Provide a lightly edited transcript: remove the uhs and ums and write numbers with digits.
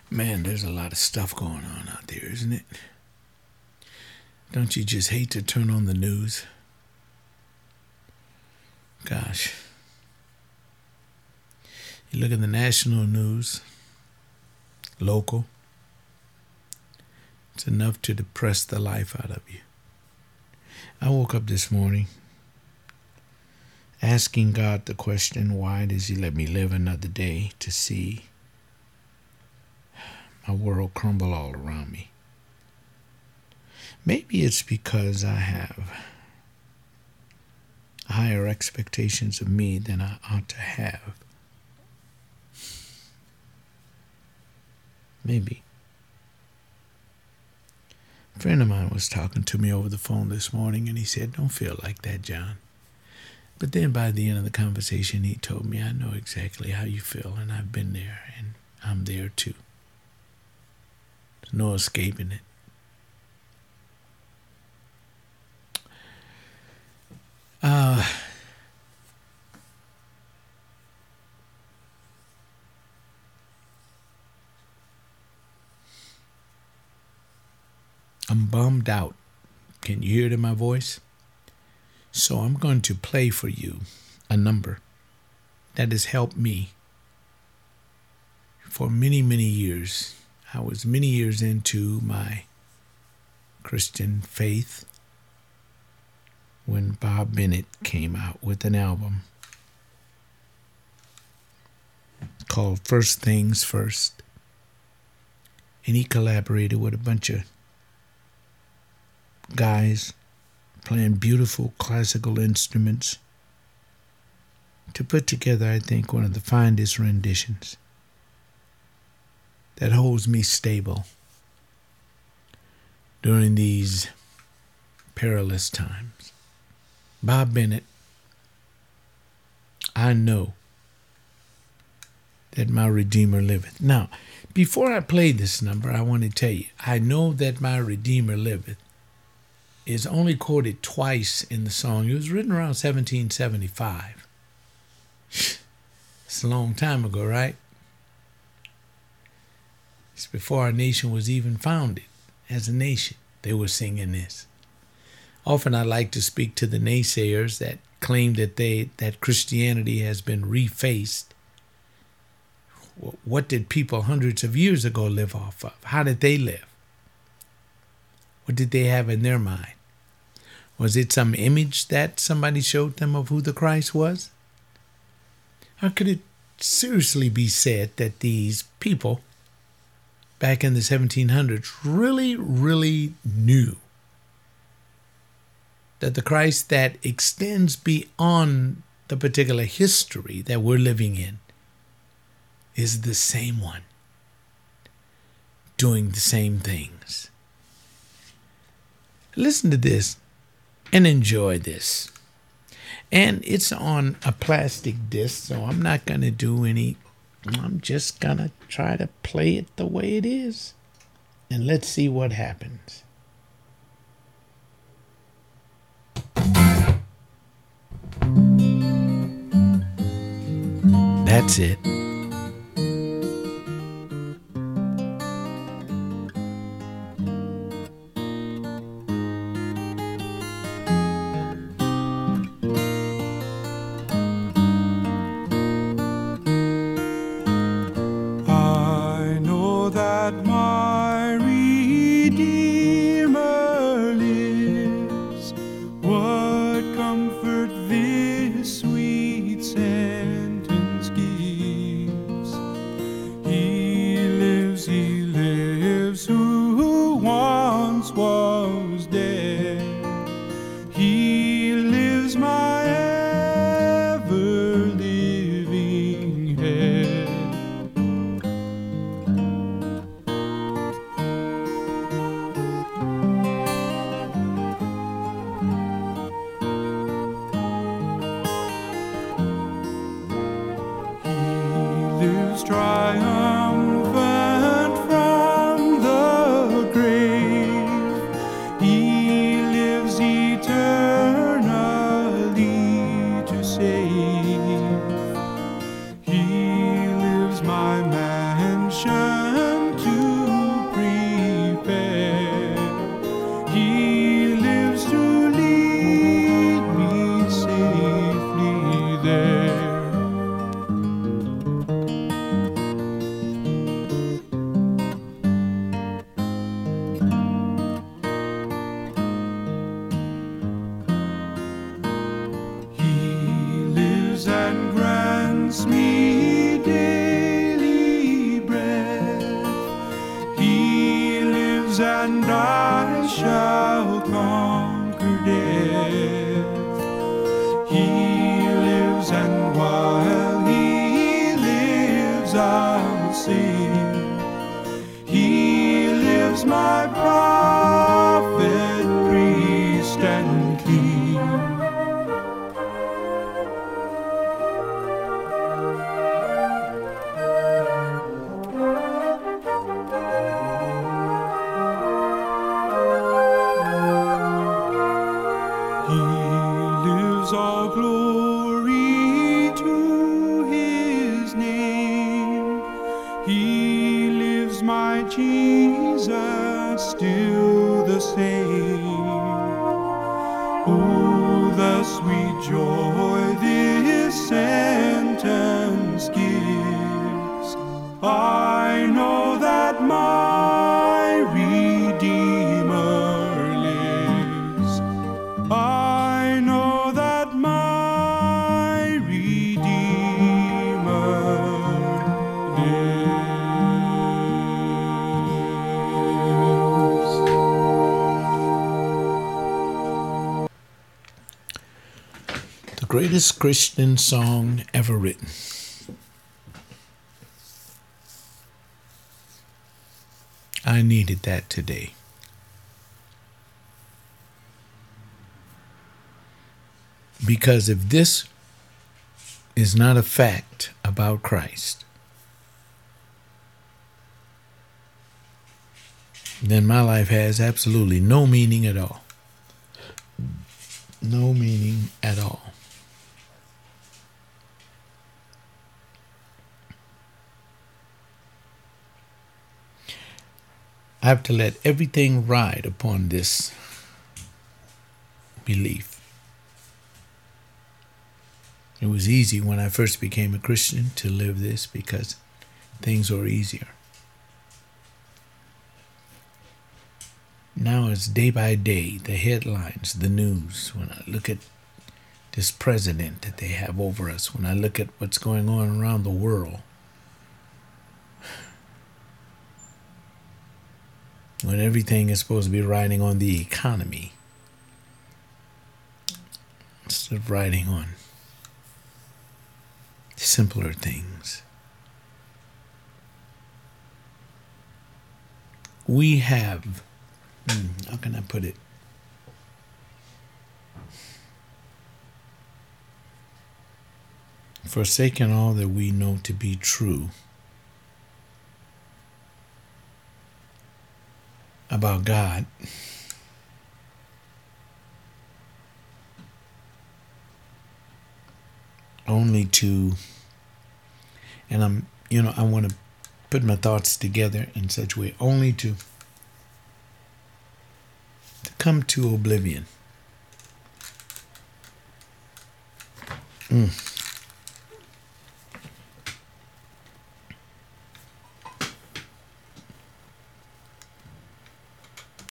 Man, there's a lot of stuff going on out there, isn't it? Don't you just hate to turn on the news? Gosh. You look at the national news, local, it's enough to depress the life out of you. I woke up this morning asking God the question, why does He let me live another day to see my world crumble all around me? Maybe it's because I have higher expectations of me than I ought to have. Maybe. A friend of mine was talking to me over the phone this morning, and he said, "Don't feel like that, John." But then by the end of the conversation, he told me, "I know exactly how you feel, and I've been there, and I'm there too. There's no escaping it." I'm bummed out. Can you hear it in my voice? So I'm going to play for you a number that has helped me for many, many years. I was many years into my Christian faith when Bob Bennett came out with an album called First Things First. And he collaborated with a bunch of guys playing beautiful classical instruments to put together, I think, one of the finest renditions that holds me stable during these perilous times. Bob Bennett, I know that my Redeemer liveth. Now, before I play this number, I want to tell you, I know that my Redeemer liveth is only quoted twice in the song. It was written around 1775. It's a long time ago, right? It's before our nation was even founded as a nation. They were singing this. Often I like to speak to the naysayers that claim that Christianity has been refaced. What did people hundreds of years ago live off of? How did they live? What did they have in their mind? Was it some image that somebody showed them of who the Christ was? How could it seriously be said that these people back in the 1700s really knew that the Christ that extends beyond the particular history that we're living in is the same one, doing the same things? Listen to this and enjoy this. And it's on a plastic disc, so I'm not going to do any. I'm just going to try to play it the way it is. And let's see what happens. That's it. My Redeemer lives. What comfort this sweet sentence gives. He lives, who once was dead. He lives, my ever-living head. Lives triumphant from the grave. He lives eternally to save. He lives, my mansion to lives, and I shall conquer death. He lives, and while He lives, I'll sing. He lives, my prophet, priest, and king. All glory to His name. He lives, my Jesus, still the same. Oh, the sweet joy this sentence gives. I know that my Redeemer lives. I know that my Redeemer lives. The greatest Christian song ever written. I needed that today. Because if this is not a fact about Christ, then my life has absolutely no meaning at all. No meaning at all. I have to let everything ride upon this belief. It was easy when I first became a Christian to live this because things were easier. Now it's day by day, the headlines, the news. When I look at this president that they have over us, when I look at what's going on around the world, when everything is supposed to be riding on the economy instead of riding on simpler things. We have, how can I put it? Forsaken all that we know to be true about God, only to, and I want to put my thoughts together in such a way, only to come to oblivion.